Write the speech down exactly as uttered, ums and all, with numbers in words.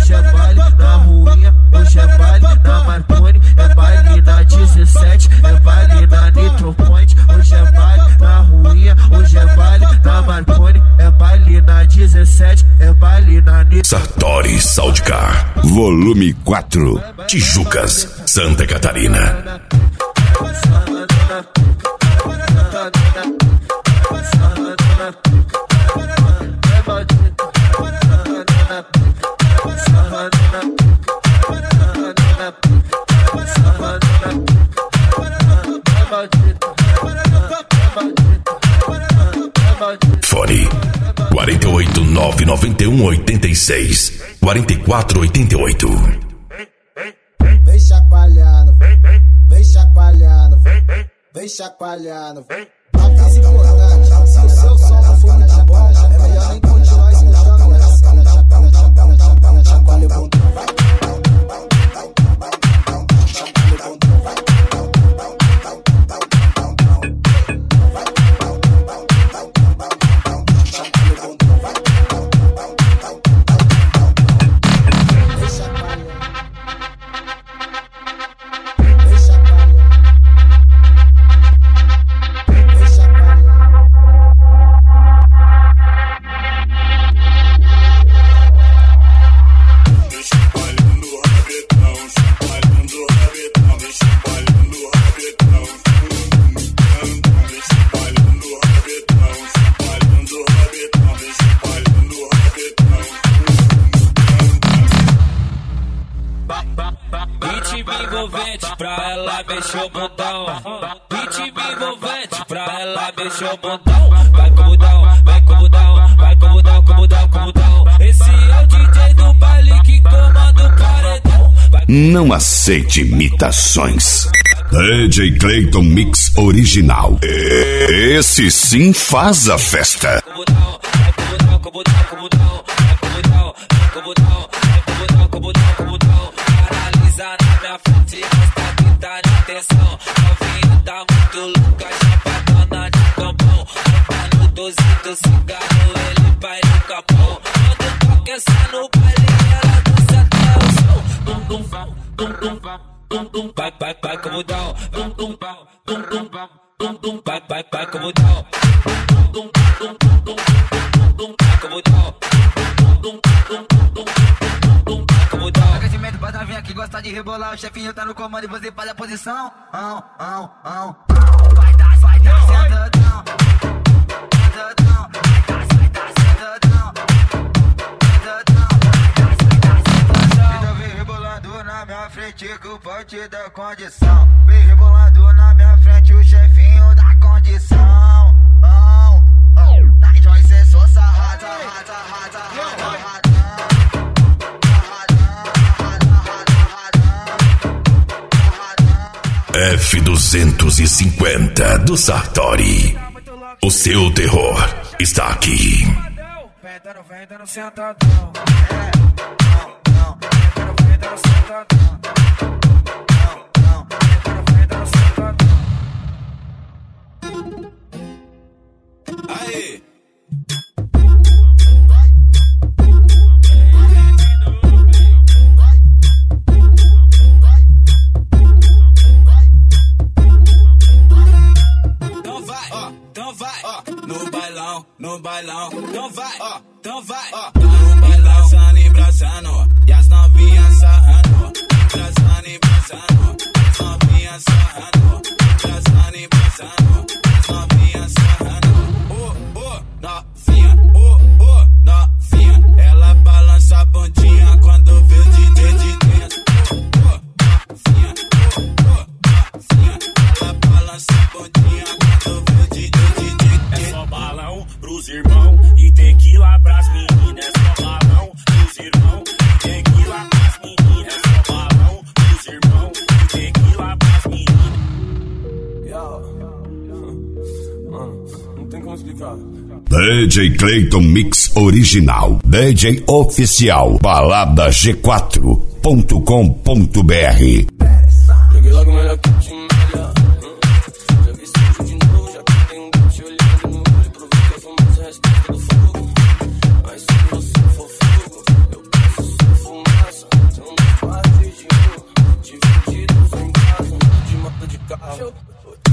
hoje é baile na ruinha, hoje é baile na Marconi, é baile na dezessete, é baile na Nitro Point, hoje é baile na ruinha, hoje é baile na Marconi, é baile na dezessete, é baile na Nitro. Sartori Soundcar, volume quatro, Tijucas, Santa Catarina. Fone quarenta e oito, nove noventa e um, oitenta e seis, quarenta e quatro, oitenta e oito. Vem chacoalhando, vem chacoalhando, vem chacoalhando. Avisa que o seu som não for muito bom, é melhor nem continuar escutando essa. Chacoalha o bumbum, vai. Pra ela mexer o bundão, ritmo envolvente. Pra ela mexer o bundão, vai com o bundão, vai com o bundão, vai com o bundão, com o bundão, com o bundão. Esse é o D J do baile que comanda o paredão. Não aceite imitações. D J Clayton Mix Original. Esse sim faz a festa. Com o bundão, vai com o bundão, com o bundão, com o bundão, vai com o bundão, vai com o bundão, vai com o bundão, com o bundão, com o bundão. Paralisa na minha frente. Atenção, novinha tá muito louca, chapadona de campão. Roupa no dozito, cigarro, ele vai no capão. Quando toca essa no baile, ela dança até o chão. Dum dum pau, dum dum pau, dum dum, vai, vai, vai como dão. Dum dum pau, dum dum pau, dum dum, vai, vai, vai como dão. Dum dum, dum dum, dum dum, dum, vai como dão. Dum dum, dum dum, dum dum, vai como dão. Aquecimento pra novinha que gosta de rebolar, o chefinho tá no comando e você faz a posição. Ão, ão, ão. Vai dar, vai dar, sentadão. Sentadão, vai dar, vai dar, sentadão. Sentadão, vai dar, vai dar, sentadão. Então vem rebolando na minha frente que o pote da condição. Vem rebolando na minha frente o chefinho da condição. Ão, ão. Da Joyce é só sarrada, rata, rata, rata, rata. F duzentos e cinquenta do Sartori. O seu terror está aqui. Aí. No bailão, no bailão, então vai, ó, então vai, ó. No bailão, dançando e braçando, e as novinhas sarrando. Braçando e braçando, as novinhas sarrando. Braçando e braçando, as novinhas sarrando. Oh, oh, novinha, oh, oh, novinha. Ela balança a pontinha quando vê o D J de dentro. Oh, oh, novinha, oh, oh, novinha. Ela balança a pontinha quando vê o D J de dentro. É só balão pros irmãos e tequila pras meninas. É só balão pros irmãos e tequila pras meninas. É só balão pros irmãos e tequila pras meninas. Mano, não tem como explicar. D J Clayton Mix Original. D J Oficial. balada g quatro ponto com ponto b r. Joguei logo melhor que te melhor. Já vi sujo de novo, já que tem um te olhando no olho. Provoca a fumaça, respeito do fogo. Mas se você for fogo, eu posso só fumar. show.